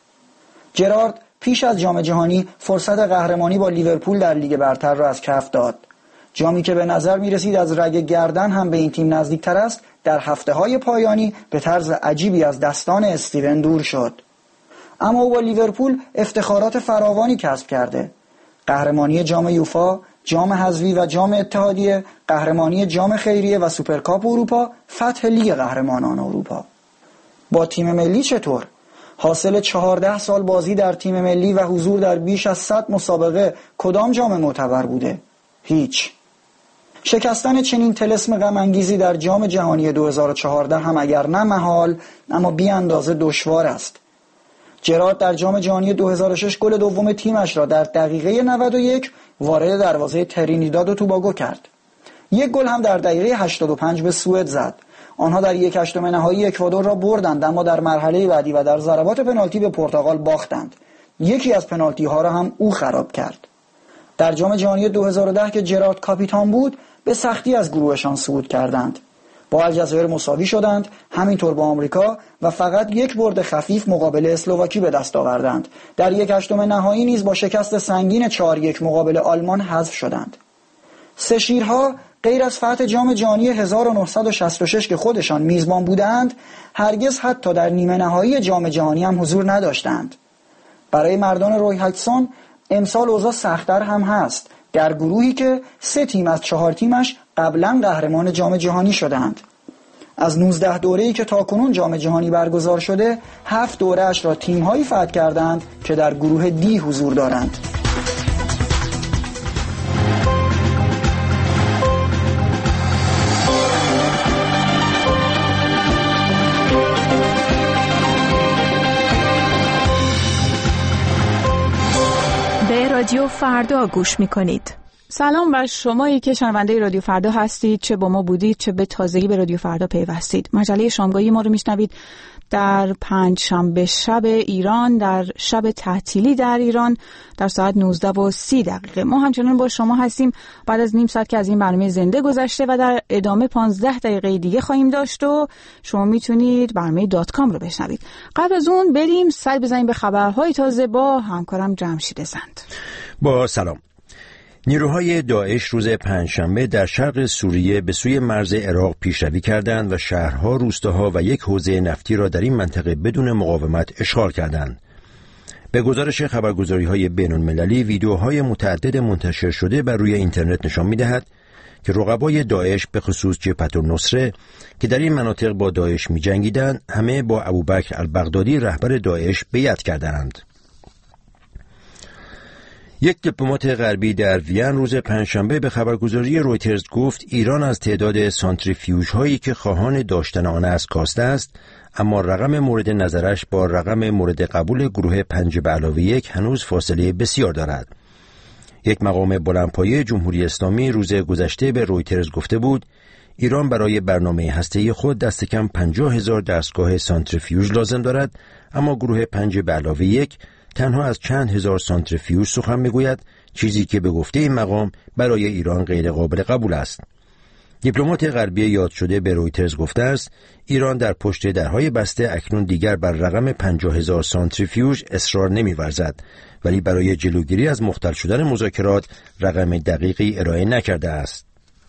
جرارد پیش از جام جهانی فرصت قهرمانی با لیورپول در لیگ برتر را از کف داد. جامی که به نظر می رسید از رگ گردن هم به این تیم نزدیک تر است، در هفته های پایانی به طرز عجیبی از دستان استیون دور شد. اما او با لیورپول افتخارات فراوانی کسب کرده: قهرمانی جام یوفا، جام حذفی و جام اتحادیه، قهرمانی جام خیریه و سوپرکاپ اروپا، فتح لیگ قهرمانان اروپا. با تیم ملی چطور؟ حاصل چهارده سال بازی در تیم ملی و حضور در بیش از صد مسابقه کدام جام معتبر بوده؟ هیچ. شکستن چنین طلسم غم انگیزی در جام جهانی دو هزار و چهارده هم اگر نه محال اما بی اندازه دشوار است. جرارد در جام جهانی دو هزار و شش گل دوم تیمش را در دقیقه نود و یک وارد دروازه ترینیداد و توباگو کرد. یک گل هم در دقیقه هشتاد و پنج به سوئد زد. آنها در یک هشتم نهایی اکوادور را بردند، اما در مرحله بعدی و در ضربات پنالتی به پرتغال باختند. یکی از پنالتی ها را هم او خراب کرد. در جام جهانی دو هزار و ده که جرارد کاپیتان بود، به سختی از گروهشان صعود کردند. با الجزایر مساوی شدند، همینطور با آمریکا، و فقط یک برد خفیف مقابل اسلواکی به دست آوردند. در یک هشتم نهایی نیز با شکست سنگین چهار یک مقابل آلمان حذف شدند. سه شیرها غیر از فتح جام جهانی هزار و نهصد و شصت و شش که خودشان میزبان بودند، هرگز حتی در نیمه نهایی جام جهانی هم حضور نداشتند. برای مردان روی هاچسون امسال اوضاع سخت‌تر هم هست، در گروهی که سه تیم از چهار تیمش قبلا قهرمان جام جهانی شدند. از نوزده دوره‌ای که تاکنون جام جهانی برگزار شده، هفت دوره‌اش را تیم‌هایی فتح کردند که در گروه دی حضور دارند. رادیو فردا گوش میکنید. سلام بر شمایی که شنونده رادیو فردا هستید، چه با ما بودید چه به تازگی به رادیو فردا پیوستید. مجله شامگاهی ما رو میشنوید در پنج شنبه شب ایران، در شب تعطیلی در ایران، در ساعت نوزده و سی دقیقه. ما همچنان با شما هستیم بعد از نیم ساعت که از این برنامه زنده گذشته و در ادامه پانزده دقیقه دیگه خواهیم داشت و شما میتونید برنامه دات کام رو بشنوید. قبل از اون بریم سر بزنیم به خبرهای تازه با همکارم جمشید زند. با سلام. نیروهای داعش روز پنجشنبه در شرق سوریه به سوی مرز عراق پیشروی کردند و شهرها، روستاها و یک حوزه نفتی را در این منطقه بدون مقاومت اشغال کردند. به گزارش خبرگزاری‌های بین‌المللی، ویدیوهای متعدد منتشر شده بر روی اینترنت نشان می‌دهد که رقبای داعش به خصوص جبهة النصره که در این مناطق با داعش می‌جنگیدند، همه با ابوبکر البغدادی رهبر داعش بیعت کردند. یک دیپلمات غربی در وین روز پنجشنبه به خبرگزاری رویترز گفت ایران از تعداد سانتریفیوژهایی که خواهان داشتن آن است کاسته است، اما رقم مورد نظرش با رقم مورد قبول گروه پنج به علاوه یک هنوز فاصله بسیار دارد. یک مقام بلندپایه جمهوری اسلامی روز گذشته به رویترز گفته بود ایران برای برنامه هسته‌ای خود دست کم پنجاه هزار دستگاه سانتریفیوژ لازم دارد، اما گروه پنج به علاوه یک تنها از چند هزار سانتریفیوژ سخن میگوید، چیزی که به گفته این مقام برای ایران غیر قابل قبول است. دیپلمات غربی یاد شده به رویترز گفته است ایران در پشت درهای بسته اکنون دیگر بر رقم پنجاه هزار سانتریفیوژ اصرار نمی‌ورزد، ولی برای جلوگیری از مختل شدن مذاکرات رقم دقیقی ارائه نکرده است.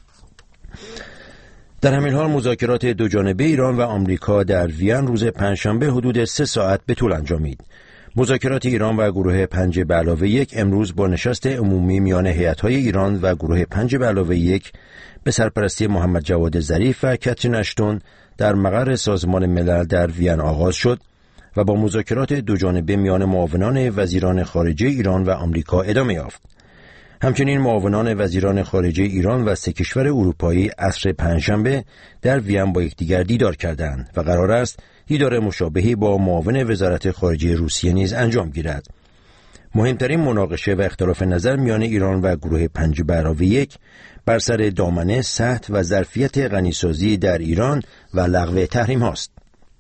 در همین حال مذاکرات دوجانبه ایران و آمریکا در وین روز پنجشنبه حدود سه ساعت به طول انجامید. مذاکرات ایران و گروه پنج به علاوه یک امروز با نشست عمومی میان هیئت‌های ایران و گروه پنج به علاوه یک به سرپرستی محمد جواد ظریف و کاترین اشتون در مقر سازمان ملل در وین آغاز شد و با مذاکرات دوجانبه میان معاونان وزیران خارجه ایران و آمریکا ادامه یافت. همچنین معاونان وزیران خارجه ایران و سه کشور اروپایی عصر پنجشنبه در وین با یکدیگر دیدار کردند و قرار است دیدار مشابهی با معاون وزارت خارجه روسیه نیز انجام گیرد. مهمترین مناقشه و اختلاف نظر میان ایران و گروه پنج به علاوه یک بر سر دامنه، سطح و ظرفیت غنیسازی در ایران و لغو تحریم هاست.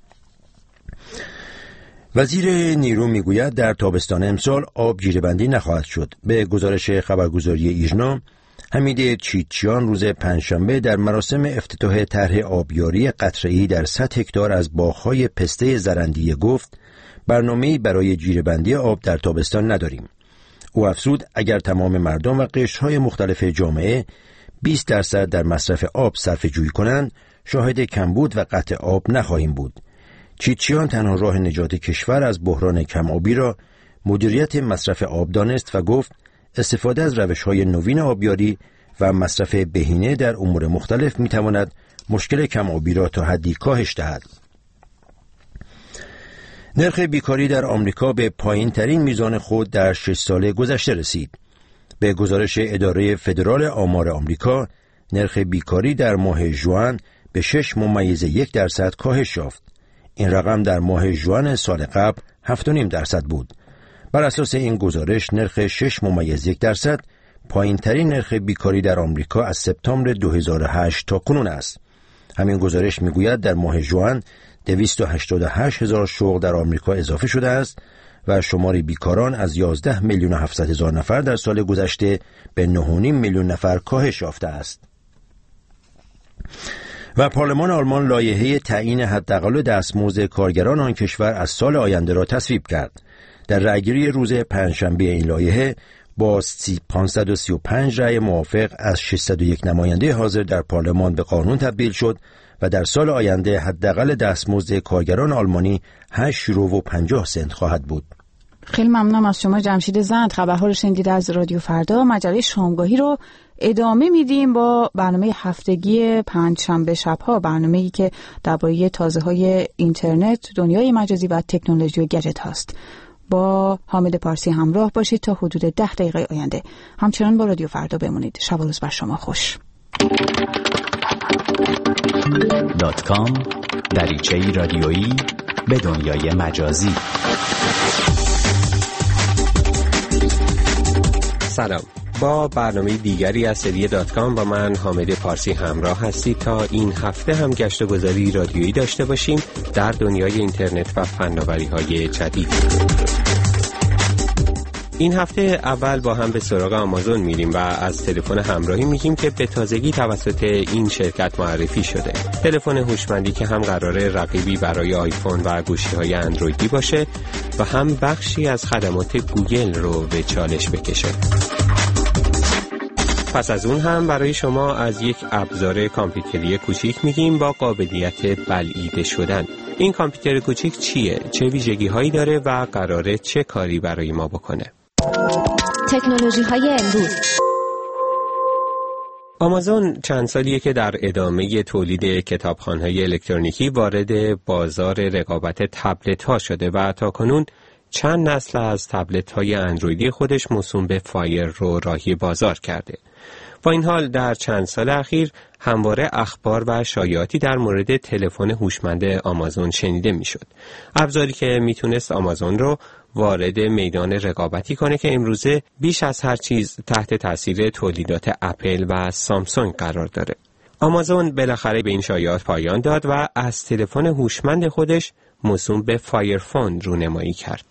وزیر نیرو میگوید در تابستان امسال آب جیره‌بندی نخواهد شد. به گزارش خبرگزاری ایرنا، حمید چیچیان روز پنجشنبه در مراسم افتتاح طرح آبیاری قطره‌ای در صد هکتار از باغ‌های پسته زرندیه گفت برنامه‌ای برای جیره‌بندی آب در تابستان نداریم. او افزود اگر تمام مردم و قشرهای مختلف جامعه بیست درصد در مصرف آب صرفه‌جویی کنند، شاهد کمبود و قطع آب نخواهیم بود. چیچیان تنها راه نجات کشور از بحران کم‌آبی را مدیریت مصرف آب دانست و گفت استفاده از روش‌های نوین آبیاری و مصرف بهینه در امور مختلف می‌تواند مشکل کم‌آبی را تا حدی کاهش دهد. نرخ بیکاری در آمریکا به پایین‌ترین میزان خود در شش سال گذشته رسید. به گزارش اداره فدرال آمار آمریکا، نرخ بیکاری در ماه ژوئن به شش ممیز یک درصد کاهش یافت. این رقم در ماه ژوئن سال قبل هفت و نیم درصد بود. بر اساس این گزارش نرخ شش ممیز یک درصد پایین ترین نرخ بیکاری در آمریکا از سپتامبر دو هزار و هشت تا کنون است. همین گزارش میگوید در ماه ژوئن دویست و هشتاد و هشت هزار شغل در آمریکا اضافه شده است و شمار بیکاران از یازده میلیون و هفتصد هزار نفر در سال گذشته به نه و نیم میلیون نفر کاهش یافته است. و پارلمان آلمان لایحه تعیین حداقل دستمزد کارگران آن کشور از سال آینده را تصویب کرد. در رأیگیری روز پنجشنبه این لایحه با پانصد و سی و پنج رأی موافق از ششصد و یک نماینده حاضر در پارلمان به قانون تبدیل شد و در سال آینده حداقل دستمزد کارگران آلمانی هشت یورو و پنجاه سنت خواهد بود. خیلی ممنونم از شما جمشید زند. خبرها رو شنیدید از رادیو فردا. مجله شامگاهی رو ادامه میدیم با برنامه هفتگی پنجشنبه شب‌ها، برنامه‌ای که درباره تازه‌های اینترنت، دنیای مجازی و تکنولوژی و گجت هاست. با حامد پارسی همراه باشید تا حدود ده دقیقه آینده. همچنان با رادیو فردا بمونید. شب و روز بر شما خوش. دات کام دریچه‌ای رادیویی به دنیای مجازی. سلام، با برنامه دیگری از سری دات کام با من حامد پارسی همراه هستید تا این هفته هم گشت و گذاری رادیویی داشته باشیم در دنیای اینترنت و فناوری‌های جدید. این هفته اول با هم به سراغ آمازون میریم و از تلفن همراهی میگیم که به تازگی توسط این شرکت معرفی شده. تلفن هوشمندی که هم قراره رقیبی برای آیفون و گوشی‌های اندرویدی باشه و هم بخشی از خدمات گوگل رو به چالش بکشه. پس از اون هم برای شما از یک ابزار کامپیوتری کوچیک میگیم با قابلیت بلعیده شدن. این کامپیوتر کوچیک چیه؟ چه ویژگی هایی داره و قراره چه کاری برای ما بکنه؟ تکنولوژی های امروز. آمازون چند سالیه که در ادامه تولید کتابخوان‌های الکترونیکی وارد بازار رقابت تبلت ها شده و تاکنون چند نسل از تبلت های اندرویدی خودش موسوم به فایر رو راهی بازار کرده. با این حال در چند سال اخیر همواره اخبار و شایعاتی در مورد تلفن هوشمند آمازون شنیده میشد. ابزاری که میتونست آمازون رو وارد میدان رقابتی کنه که امروزه بیش از هر چیز تحت تاثیر تولیدات اپل و سامسونگ قرار داره. آمازون بالاخره به این شایعات پایان داد و از تلفن هوشمند خودش موسوم به فایرفون رونمایی کرد.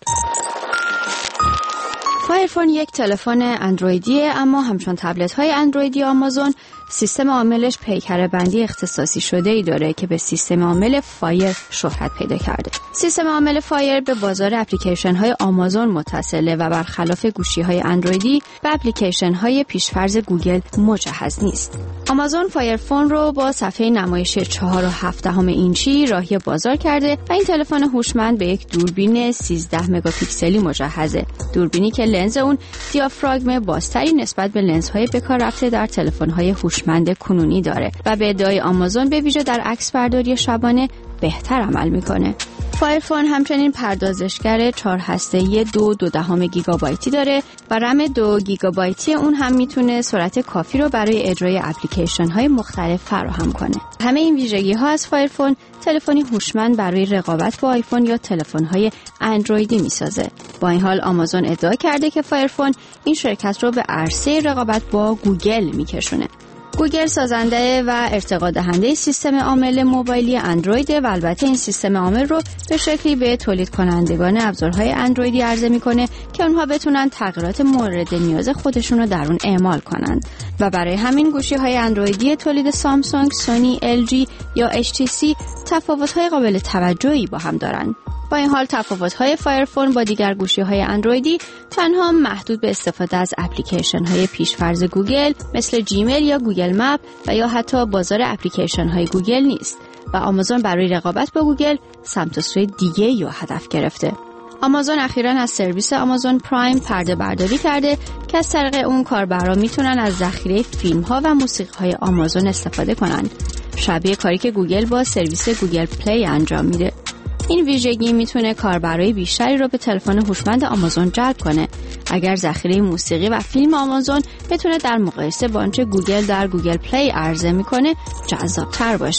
فایرفون یک تلفن اندرویدیه، اما همچون تبلت های اندرویدی آمازون سیستم عاملش پیکره بندی اختصاصی شده ای داره که به سیستم عامل فایر شهرت پیدا کرده. سیستم عامل فایر به بازار اپلیکیشن های آمازون متصله و برخلاف گوشی های اندرویدی به اپلیکیشن های پیشفرض گوگل مجهز نیست. آمازون فایرفون رو با صفحه نمایش چهار و هفت دهم اینچی راهی بازار کرده و این تلفن هوشمند به یک دوربین سیزده مگاپیکسلی مجهزه. دوربینی که لنز اون دیافراگم بازتری نسبت به لنزهای بکار رفته در تلفن‌های هوشمند کنونی داره و به ادعای آمازون به ویژه در عکسبرداری شبانه بهتر عمل میکنه. فایرفون همچنین پردازشگر چهار هسته‌ای دو دو دهم گیگابایتی داره و رم دو گیگابایتی اون هم میتونه سرعت کافی رو برای اجرای اپلیکیشن های مختلف فراهم کنه. همه این ویژگی ها از فایرفون تلفنی هوشمند برای رقابت با آیفون یا تلفن های اندرویدی میسازه. با این حال آمازون ادعا کرده که فایرفون این شرکت رو به عرصه رقابت با گوگل میکشونه. گوگل سازنده و ارتقا دهنده سیستم عامل موبایلی اندروید و البته این سیستم عامل رو به شکلی به تولید کنندگان ابزارهای اندرویدی عرضه میکنه که اونها بتونن تغییرات مورد نیاز خودشون رو در اون اعمال کنند و برای همین گوشی های اندرویدی تولید سامسونگ، سونی، ال جی یا اچ تی سی تفاوت‌های قابل توجهی با هم دارن. با این حال تفاوت‌های فایرفون با دیگر گوشی‌های اندرویدی تنها محدود به استفاده از اپلیکیشن‌های پیشفرض گوگل مثل جیمیل یا گوگل مپ و یا حتی بازار اپلیکیشن‌های گوگل نیست و آمازون برای رقابت با گوگل سمت و سوی دیگه‌ای رو هدف گرفته. آمازون اخیراً از سرویس آمازون پرایم پرده برداری کرده که از طریق اون کاربران میتونن از ذخیره فیلم‌ها و موسیقی‌های آمازون استفاده کنن. شبیه کاری که گوگل با سرویس گوگل پلی انجام میده. این ویژگی میتونه کاربرای بیشتری رو به تلفن هوشمند آمازون جلب کنه اگر ذخیره موسیقی و فیلم آمازون بتونه در مقایسه با آنچه گوگل در گوگل پلی عرضه میکنه جذاب‌تر باشه.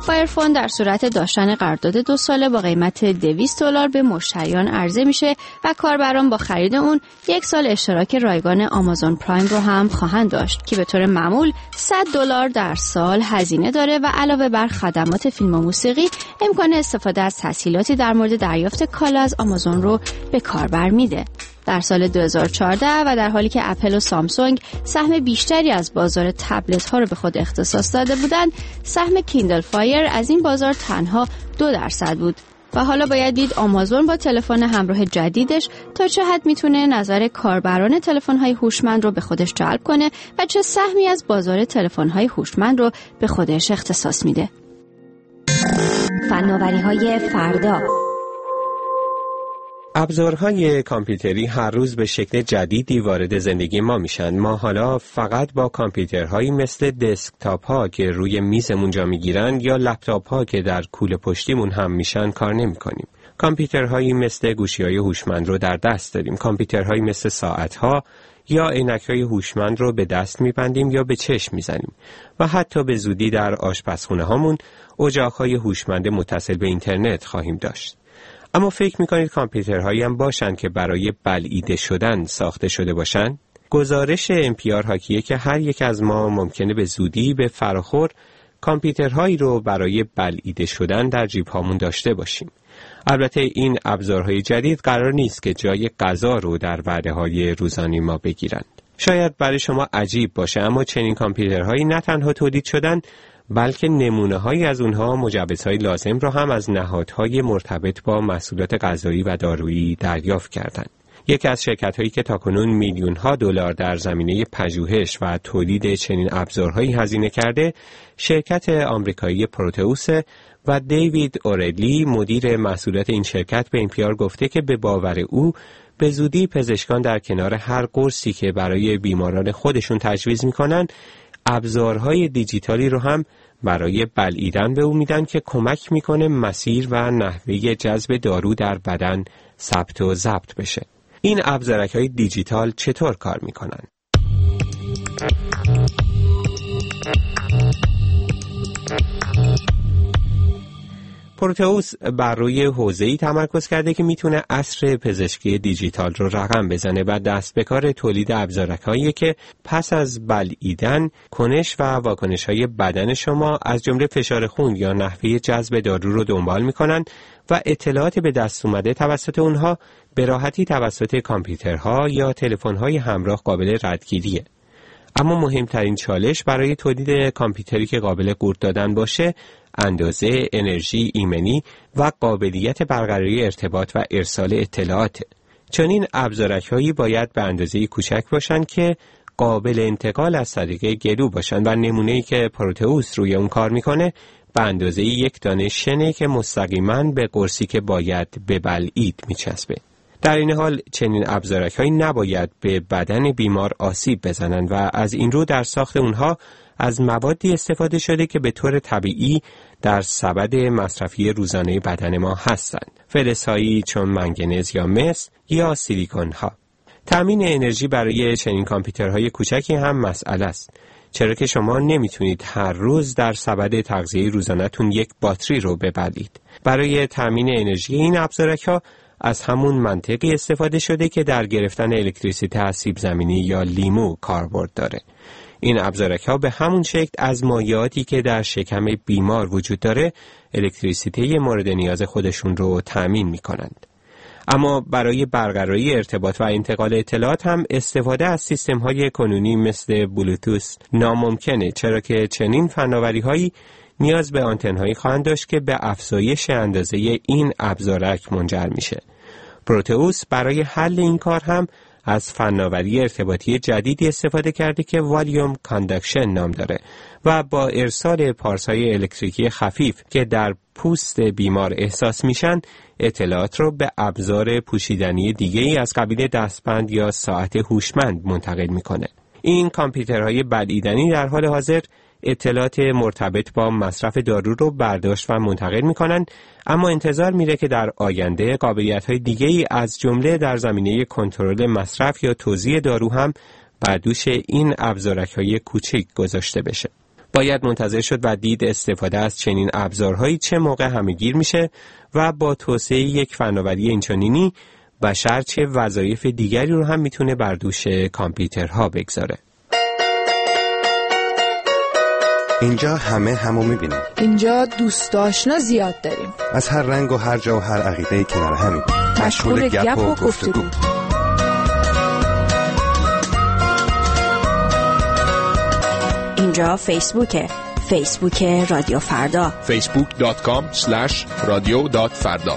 فایرفون در صورت داشتن قرارداد دو ساله با قیمت دویست دلار به مشتریان عرضه میشه و کاربران با خرید اون یک سال اشتراک رایگان آمازون پرایم رو هم خواهند داشت که به طور معمول صد دلار در سال هزینه داره و علاوه بر خدمات فیلم و موسیقی امکان استفاده از تسهیلاتی در مورد دریافت کالا از آمازون رو به کاربر میده. در سال دو هزار و چهارده و در حالی که اپل و سامسونگ سهم بیشتری از بازار تبلت ها رو به خود اختصاص داده بودند، سهم کیندل فایر از این بازار تنها دو درصد بود و حالا باید دید آمازون با تلفن همراه جدیدش تا چه حد میتونه نظر کاربران تلفن‌های هوشمند رو به خودش جلب کنه و چه سهمی از بازار تلفن‌های هوشمند رو به خودش اختصاص میده. فناوری‌های فردا. ابزارهای کامپیوتری هر روز به شکل جدیدی وارد زندگی ما میشن. ما حالا فقط با کامپیوترهایی مثل دسکتاپ ها که روی میزمون جا میگیرن یا لپتاپ ها که در کوله پشتیمون هم میشن کار نمی کنیم. کامپیوترهایی مثل گوشی‌های هوشمند رو در دست داریم. کامپیوترهایی مثل ساعت‌ها یا عینک‌های هوشمند رو به دست می‌بندیم یا به چشم می‌زنیم و حتی به زودی در آشپزخونه هامون اجاق‌های هوشمند متصل به اینترنت خواهیم داشت. اما فکر می‌کنید کامپیوترهایی هم باشن که برای بلعیده شدن ساخته شده باشن؟ گزارش ام پی آر حاکیه که هر یک از ما ممکنه به زودی به فراخور کامپیوترهایی رو برای بلعیده شدن در جیب‌هامون داشته باشیم. البته این ابزارهای جدید قرار نیست که جای غذا رو در وعده‌های روزانه ما بگیرند. شاید برای شما عجیب باشه، اما چنین کامپیوترهایی نه تنها تولید شدن بلکه نمونه‌هایی از اونها مجوزهای لازم را هم از نهادهای مرتبط با محصولات غذایی و دارویی دریافت کردند. یکی از شرکت‌هایی که تاکنون میلیون‌ها دلار در زمینه پژوهش و تولید چنین ابزارهایی هزینه کرده، شرکت آمریکایی پروتئوس و دیوید اورلی مدیر محصولات این شرکت به ام پی آر گفته که به باور او به زودی پزشکان در کنار هر قرصی که برای بیماران خودشون تجویز می‌کنن، ابزارهای دیجیتالی رو هم برای بلعیدن به او میدن که کمک میکنه مسیر و نحوه جذب دارو در بدن ثبت و ضبط بشه. این ابزارهای دیجیتال چطور کار میکنن؟ پروتئوس بر روی حوزه‌ای تمرکز کرده که میتونه عصر پزشکی دیجیتال رو رقم بزنه و دست به کار تولید ابزارهایی که پس از بلعیدن کنش و واکنش‌های بدن شما از جمله فشار خون یا نحوه جذب دارو رو دنبال میکنن و اطلاعات به دست اومده توسط اونها به راحتی توسط کامپیوترها یا تلفن‌های همراه قابل ردگیریه. اما مهمترین چالش برای تولید کامپیوتری که قابل قورت دادن باشه، اندازه انرژی ایمنی و قابلیت برقراری ارتباط و ارسال اطلاعات. چون این ابزارهایی باید به اندازه کوچک باشن که قابل انتقال از طریق گلو باشن و نمونه‌ای که پروتئوس روی اون کار میکنه به اندازه یک دانه شنه که مستقیما به قرصی که باید ببلعید میچسبه. در این حال چنین ابزارهایی نباید به بدن بیمار آسیب بزنند و از این رو در ساخت اونها از موادی استفاده شده که به طور طبیعی در سبد مصرفی روزانه بدن ما هستند. فلزهایی چون منگنز یا مس یا سیلیکون ها. تامین انرژی برای چنین کامپیوترهای کوچکی هم مسئله است. چرا که شما نمیتونید هر روز در سبد تغذیه روزانه‌تون یک باتری رو ببلید. برای تامین انرژی این ابزارها از همون منطقی استفاده شده که در گرفتن الکتریسیته از سیب زمینی یا لیمو کاربرد داره. این ابزارها به همون شکل از مایعاتی که در شکم بیمار وجود داره الکتریسیته مورد نیاز خودشون رو تامین می‌کنند. اما برای برقراری ارتباط و انتقال اطلاعات هم استفاده از سیستم‌های کنونی مثل بلوتوث ناممکنه، چرا که چنین فناوری‌هایی نیاز به آنتن‌هایی خواهند داشت که به افزایش اندازه این ابزارک منجر میشه. پروتئوس برای حل این کار هم از فناوری ارتباطی جدیدی استفاده کرده که والیوم کاندکشن نام داره و با ارسال پارس‌های الکتریکی خفیف که در پوست بیمار احساس میشن اطلاعات رو به ابزار پوشیدنی دیگه‌ای از قبیل دستبند یا ساعت هوشمند منتقل میکنه. این کامپیوترهای بلعیدنی در حال حاضر اطلاعات مرتبط با مصرف دارو رو برداشت و منتقل میکنن، اما انتظار میره که در آینده قابلیت‌های دیگه‌ای از جمله در زمینه کنترل مصرف یا توزیع دارو هم بر دوش این ابزارک‌های کوچک گذاشته بشه. باید منتظر شد و دید استفاده از چنین ابزارهایی چه موقع همه‌گیر میشه و با توسعه یک فناوری اینچنینی بشر چه وظایف دیگری رو هم میتونه بر دوش کامپیوترها بگذاره. اینجا همه همو میبینیم. اینجا دوست آشنا زیاد داریم. از هر رنگ و هر جا و هر عقیده‌ای کنار همیم. مشغول گپ و گفتگو. اینجا فیسبوکه. فیسبوک رادیو فردا. فیسبوک دات کام اسلش رادیو دات فردا.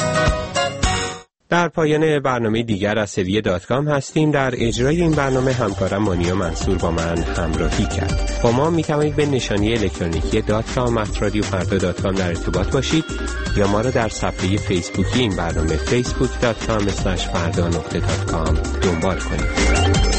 در پایان برنامه دیگر از سری دات کام هستیم. در اجرای این برنامه همکارم مانیا منصور با من همراهی کرد. با ما می توانید به نشانی الکترونیکی دات کام ات رادیو فردا دات کام در ارتباط باشید یا ما را در صفحه فیسبوکی این برنامه فیسبوک دات کام اسلش فردا نقطه دات کام دنبال کنید.